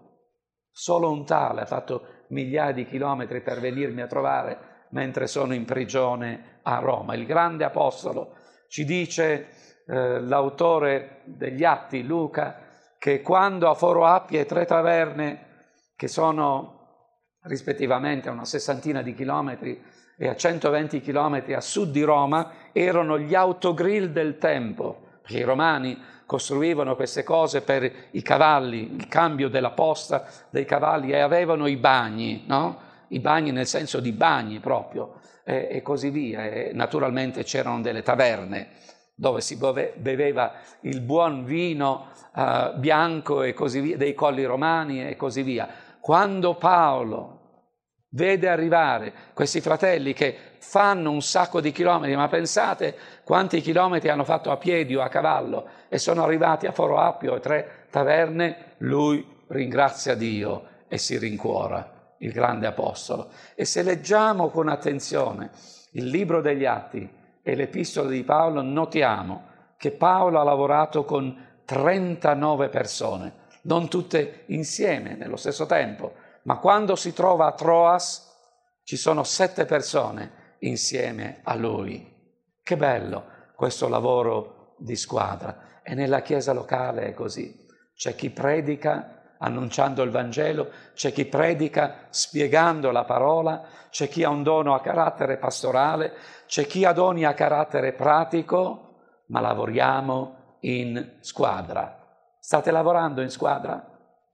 Solo un tale ha fatto migliaia di chilometri per venirmi a trovare mentre sono in prigione a Roma. Il grande apostolo, ci dice eh, l'autore degli Atti, Luca, che quando a Foro Appia e Tre Taverne, che sono rispettivamente a una sessantina di chilometri e a centoventi chilometri a sud di Roma, erano gli autogrill del tempo, perché i romani costruivano queste cose per i cavalli, il cambio della posta dei cavalli, e avevano i bagni, no? I bagni nel senso di bagni proprio, e, e così via. E naturalmente c'erano delle taverne dove si beveva il buon vino uh, bianco e così via, dei colli romani e così via. Quando Paolo vede arrivare questi fratelli che fanno un sacco di chilometri, ma pensate quanti chilometri hanno fatto a piedi o a cavallo e sono arrivati a Foro Appio e Tre Taverne, lui ringrazia Dio e si rincuora, il grande apostolo. E se leggiamo con attenzione il libro degli Atti e l'epistola di Paolo, notiamo che Paolo ha lavorato con trentanove persone, non tutte insieme nello stesso tempo, ma quando si trova a Troas ci sono sette persone insieme a lui. Che bello questo lavoro di squadra. E nella chiesa locale è così. C'è chi predica annunciando il Vangelo, c'è chi predica spiegando la parola, c'è chi ha un dono a carattere pastorale, c'è chi ha doni a carattere pratico, ma lavoriamo in squadra. State lavorando in squadra?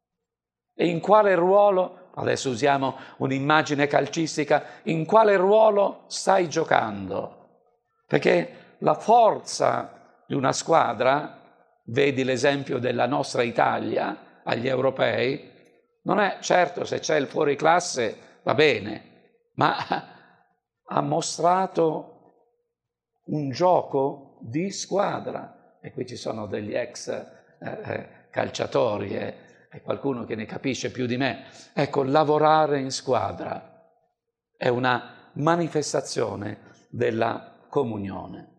E in quale ruolo, adesso usiamo un'immagine calcistica, in quale ruolo stai giocando? Perché la forza di una squadra, vedi l'esempio della nostra Italia agli europei, non è certo se c'è il fuoriclasse va bene, ma ha mostrato un gioco di squadra. E qui ci sono degli ex eh, calciatori e, e qualcuno che ne capisce più di me. Ecco, lavorare in squadra è una manifestazione della comunione.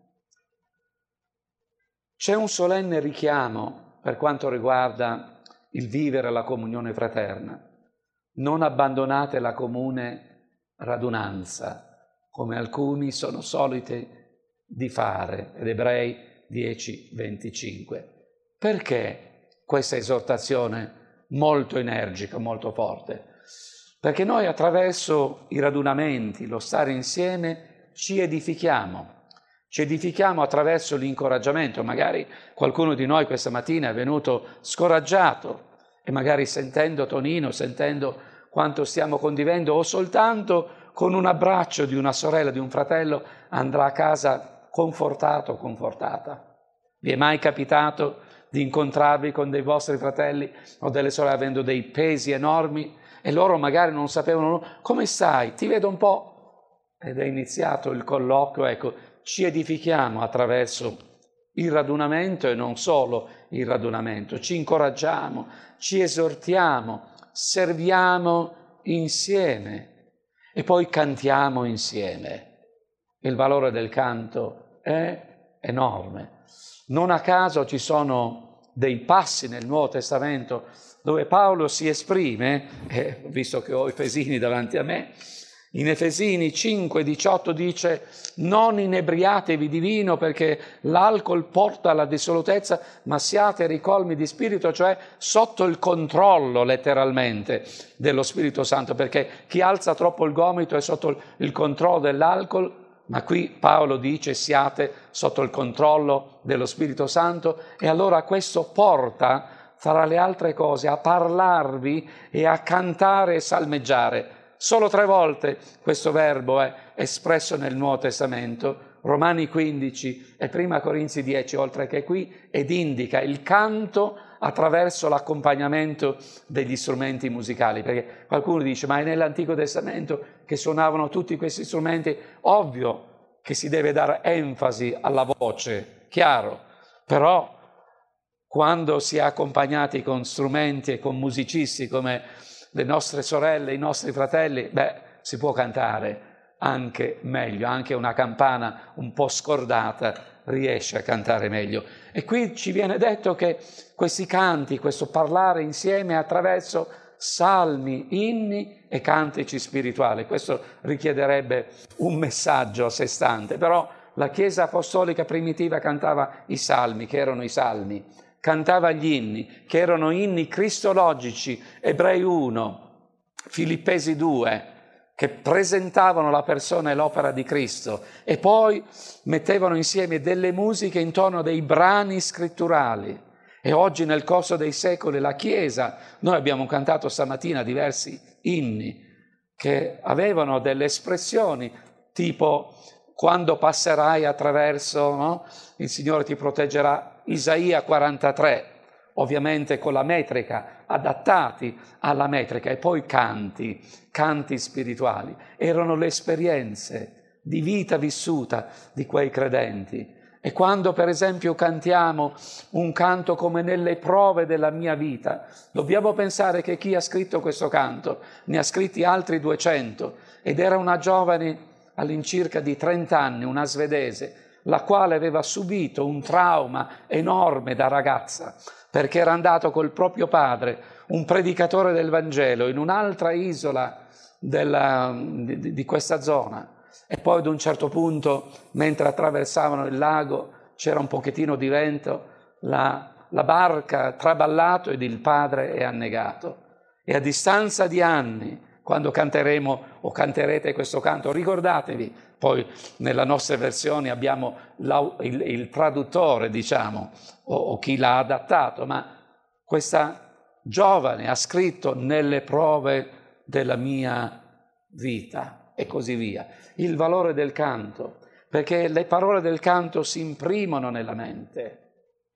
C'è un solenne richiamo per quanto riguarda il vivere la comunione fraterna. Non abbandonate la comune radunanza, come alcuni sono soliti di fare, ed Ebrei dieci venticinque. Perché questa esortazione molto energica, molto forte? Perché noi attraverso i radunamenti, lo stare insieme, ci edifichiamo. Ci edifichiamo attraverso l'incoraggiamento. Magari qualcuno di noi questa mattina è venuto scoraggiato e magari sentendo Tonino, sentendo quanto stiamo condividendo o soltanto con un abbraccio di una sorella, di un fratello, andrà a casa confortato o confortata. Vi è mai capitato di incontrarvi con dei vostri fratelli o delle sorelle avendo dei pesi enormi e loro magari non sapevano come stai? Ti vedo un po'. Ed è iniziato il colloquio, ecco, ci edifichiamo attraverso il radunamento e non solo il radunamento, ci incoraggiamo, ci esortiamo, serviamo insieme e poi cantiamo insieme. Il valore del canto è enorme. Non a caso ci sono dei passi nel Nuovo Testamento dove Paolo si esprime, eh, visto che ho i Efesini davanti a me, In Efesini cinque diciotto dice: non inebriatevi di vino perché l'alcol porta alla dissolutezza, ma siate ricolmi di spirito, cioè sotto il controllo letteralmente dello Spirito Santo, perché chi alza troppo il gomito è sotto il controllo dell'alcol, ma qui Paolo dice siate sotto il controllo dello Spirito Santo, e allora questo porta, fra le altre cose, a parlarvi e a cantare e salmeggiare. Solo tre volte questo verbo è espresso nel Nuovo Testamento, Romani quindici e prima Corinzi dieci, oltre che qui, ed indica il canto attraverso l'accompagnamento degli strumenti musicali, perché qualcuno dice: ma è nell'Antico Testamento che suonavano tutti questi strumenti? Ovvio che si deve dare enfasi alla voce, chiaro, però quando si è accompagnati con strumenti e con musicisti come le nostre sorelle, i nostri fratelli, beh, si può cantare anche meglio, anche una campana un po' scordata riesce a cantare meglio. E qui ci viene detto che questi canti, questo parlare insieme attraverso salmi, inni e cantici spirituali, questo richiederebbe un messaggio a sé stante, però la Chiesa apostolica primitiva cantava i salmi, che erano i salmi, cantava gli inni, che erano inni cristologici, Ebrei uno, Filippesi due, che presentavano la persona e l'opera di Cristo, e poi mettevano insieme delle musiche intorno a dei brani scritturali. E oggi nel corso dei secoli la Chiesa, noi abbiamo cantato stamattina diversi inni che avevano delle espressioni tipo: quando passerai attraverso, no? Il Signore ti proteggerà, Isaia quarantatré, ovviamente con la metrica, adattati alla metrica, e poi canti, canti spirituali. Erano le esperienze di vita vissuta di quei credenti. E quando per esempio cantiamo un canto come nelle prove della mia vita, dobbiamo pensare che chi ha scritto questo canto ne ha scritti altri duecento, ed era una giovane all'incirca di trenta anni, una svedese, la quale aveva subito un trauma enorme da ragazza, perché era andato col proprio padre, un predicatore del Vangelo, in un'altra isola della, di, di questa zona. E poi ad un certo punto, mentre attraversavano il lago, c'era un pochettino di vento, la, la barca ha traballato ed il padre è annegato. E a distanza di anni, quando canteremo o canterete questo canto, ricordatevi, poi nella nostra versione abbiamo la, il, il traduttore, diciamo, o, o chi l'ha adattato, ma questa giovane ha scritto nelle prove della mia vita e così via. Il valore del canto, perché le parole del canto si imprimono nella mente,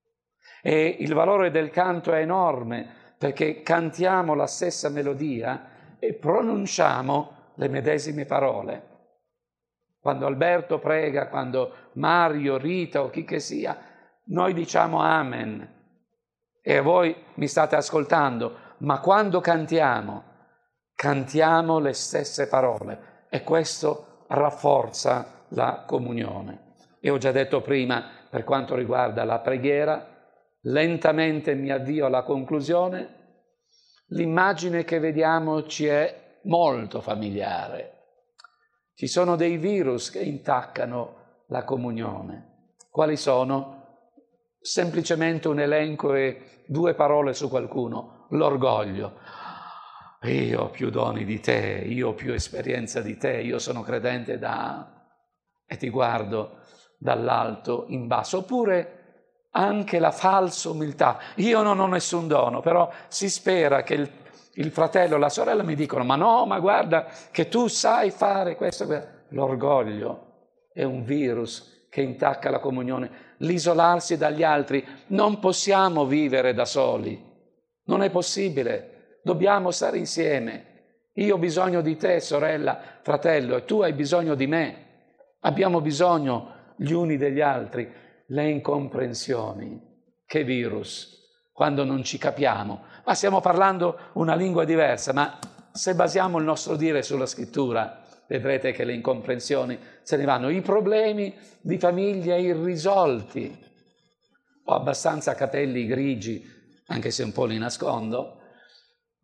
e il valore del canto è enorme, perché cantiamo la stessa melodia e pronunciamo le medesime parole. Quando Alberto prega, quando Mario, Rita o chi che sia, noi diciamo amen, e voi mi state ascoltando, ma quando cantiamo, cantiamo le stesse parole, e questo rafforza la comunione. E ho già detto prima, per quanto riguarda la preghiera, lentamente mi avvio alla conclusione, l'immagine che vediamo ci è molto familiare. Ci sono dei virus che intaccano la comunione. Quali sono? Semplicemente un elenco e due parole su qualcuno: l'orgoglio. Io ho più doni di te, io ho più esperienza di te, io sono credente da... e ti guardo dall'alto in basso. Oppure anche la falsa umiltà. Io non ho nessun dono, però si spera che il, il fratello o la sorella mi dicono: ma no, ma guarda che tu sai fare questo. L'orgoglio è un virus che intacca la comunione. L'isolarsi dagli altri. Non possiamo vivere da soli, non è possibile. Dobbiamo stare insieme. Io ho bisogno di te, sorella, fratello, e tu hai bisogno di me. Abbiamo bisogno gli uni degli altri. Le incomprensioni, che virus, quando non ci capiamo. Ma stiamo parlando una lingua diversa, ma se basiamo il nostro dire sulla scrittura, vedrete che le incomprensioni se ne vanno. I problemi di famiglia irrisolti. Ho abbastanza capelli grigi, anche se un po' li nascondo,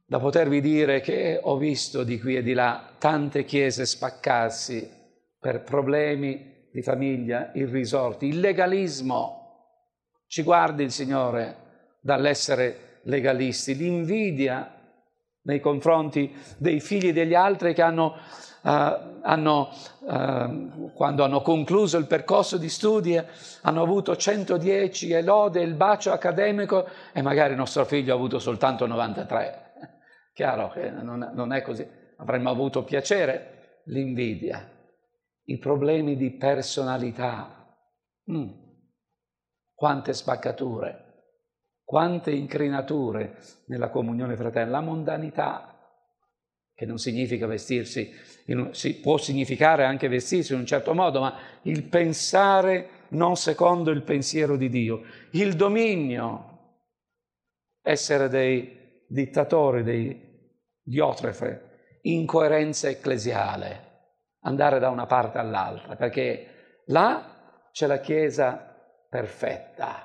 da potervi dire che ho visto di qui e di là tante chiese spaccarsi per problemi di famiglia irrisolti. Il legalismo, ci guardi il Signore dall'essere legalisti, l'invidia nei confronti dei figli degli altri che hanno, uh, hanno uh, quando hanno concluso il percorso di studi, hanno avuto centodieci e lode, il bacio accademico, e magari nostro figlio ha avuto soltanto novantatré. Chiaro che non, non è così. Avremmo avuto piacere. L'invidia, i problemi di personalità, mm. quante spaccature, quante incrinature nella comunione fraterna, la mondanità, che non significa vestirsi, in, si, può significare anche vestirsi in un certo modo, ma il pensare non secondo il pensiero di Dio, il dominio, essere dei dittatori, dei diotrefe, incoerenza ecclesiale, andare da una parte all'altra, perché là c'è la Chiesa perfetta.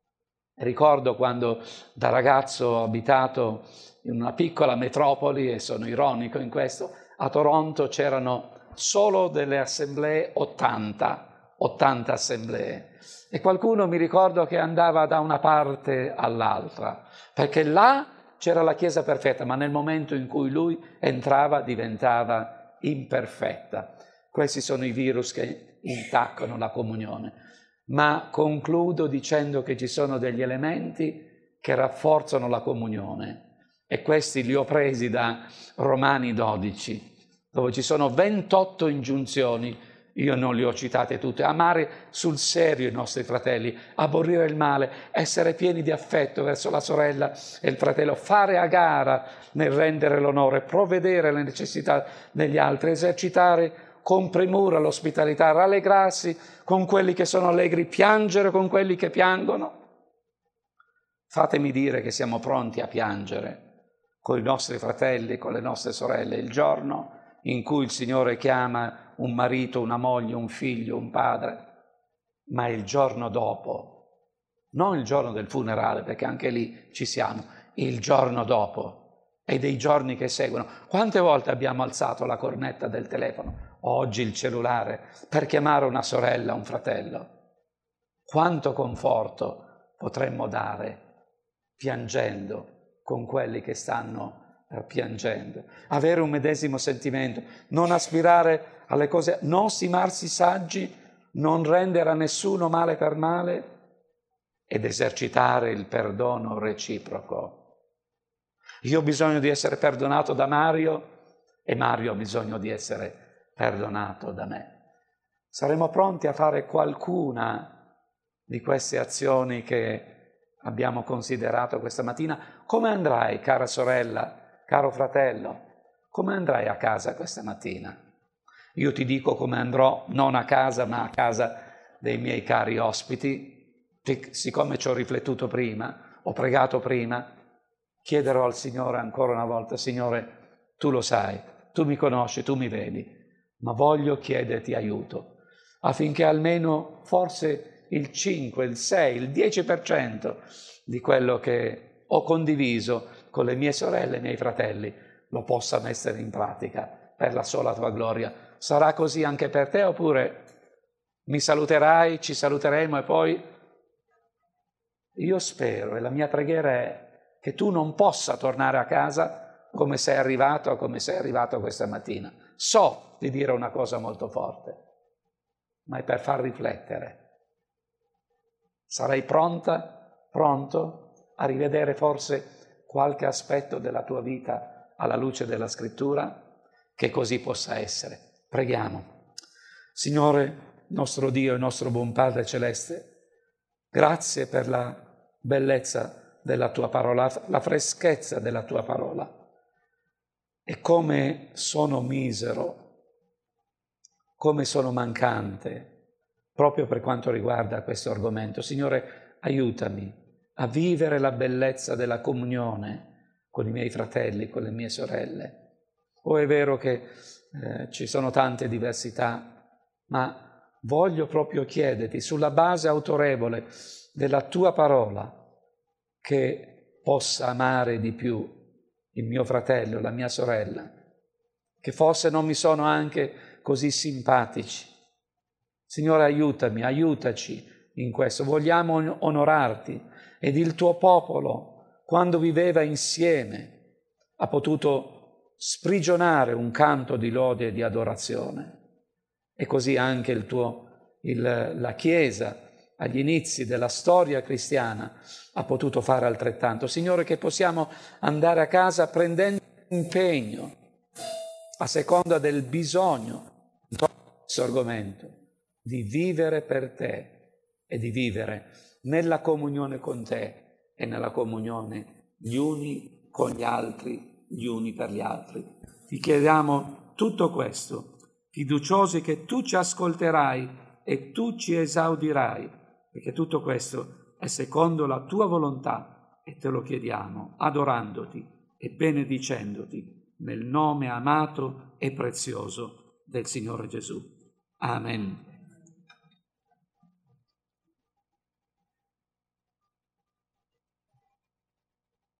Ricordo quando da ragazzo ho abitato in una piccola metropoli, e sono ironico in questo, a Toronto c'erano solo delle assemblee, ottanta, ottanta assemblee, e qualcuno mi ricordo che andava da una parte all'altra, perché là c'era la Chiesa perfetta, ma nel momento in cui lui entrava diventava imperfetta. Questi sono i virus che intaccano la comunione. Ma concludo dicendo che ci sono degli elementi che rafforzano la comunione, e questi li ho presi da Romani dodici, dove ci sono ventotto ingiunzioni. Io non le ho citate tutte. Amare sul serio i nostri fratelli, aborrire il male, essere pieni di affetto verso la sorella e il fratello, fare a gara nel rendere l'onore, provvedere alle necessità degli altri, esercitare con premura l'ospitalità, rallegrarsi con quelli che sono allegri, piangere con quelli che piangono. Fatemi dire che siamo pronti a piangere con i nostri fratelli, con le nostre sorelle, il giorno in cui il Signore chiama un marito, una moglie, un figlio, un padre, ma il giorno dopo, non il giorno del funerale, perché anche lì ci siamo, il giorno dopo e dei giorni che seguono. Quante volte abbiamo alzato la cornetta del telefono, oggi il cellulare, per chiamare una sorella, un fratello? Quanto conforto potremmo dare piangendo con quelli che stanno piangendo, avere un medesimo sentimento, non aspirare alle cose, non stimarsi saggi, non rendere a nessuno male per male ed esercitare il perdono reciproco. Io ho bisogno di essere perdonato da Mario e Mario ha bisogno di essere perdonato da me. Saremo pronti a fare qualcuna di queste azioni che abbiamo considerato questa mattina? Come andrai, cara sorella, caro fratello? Come andrai a casa questa mattina? Io ti dico come andrò, non a casa, ma a casa dei miei cari ospiti. Siccome ci ho riflettuto prima, ho pregato prima, chiederò al Signore ancora una volta: Signore, tu lo sai, tu mi conosci, tu mi vedi, ma voglio chiederti aiuto, affinché almeno forse il cinque, il sei, il dieci per cento di quello che ho condiviso con le mie sorelle e i miei fratelli lo possa mettere in pratica per la sola tua gloria. Sarà così anche per te, oppure mi saluterai, ci saluteremo e poi? Io spero, e la mia preghiera è che tu non possa tornare a casa come sei arrivato o come sei arrivato questa mattina. So di dire una cosa molto forte, ma è per far riflettere. Sarai pronta, pronto a rivedere forse qualche aspetto della tua vita alla luce della Scrittura? Che così possa essere. Preghiamo. Signore, nostro Dio e nostro buon Padre Celeste, grazie per la bellezza della tua parola, la freschezza della tua parola. E come sono misero, come sono mancante, proprio per quanto riguarda questo argomento. Signore, aiutami a vivere la bellezza della comunione con i miei fratelli, con le mie sorelle. Oh, è vero che eh, ci sono tante diversità, ma voglio proprio chiederti, sulla base autorevole della tua parola, che possa amare di più il mio fratello, la mia sorella, che forse non mi sono anche così simpatici. Signore, aiutami, aiutaci in questo. Vogliamo onorarti. Ed il tuo popolo, quando viveva insieme, ha potuto sprigionare un canto di lode e di adorazione. E così anche il tuo, il, la Chiesa, agli inizi della storia cristiana, ha potuto fare altrettanto. Signore, che possiamo andare a casa prendendo impegno a seconda del bisogno di questo argomento, di vivere per te e di vivere nella comunione con te e nella comunione gli uni con gli altri, gli uni per gli altri. Ti chiediamo tutto questo, fiduciosi che tu ci ascolterai e tu ci esaudirai, perché tutto questo è secondo la tua volontà e te lo chiediamo adorandoti e benedicendoti nel nome amato e prezioso del Signore Gesù. Amen.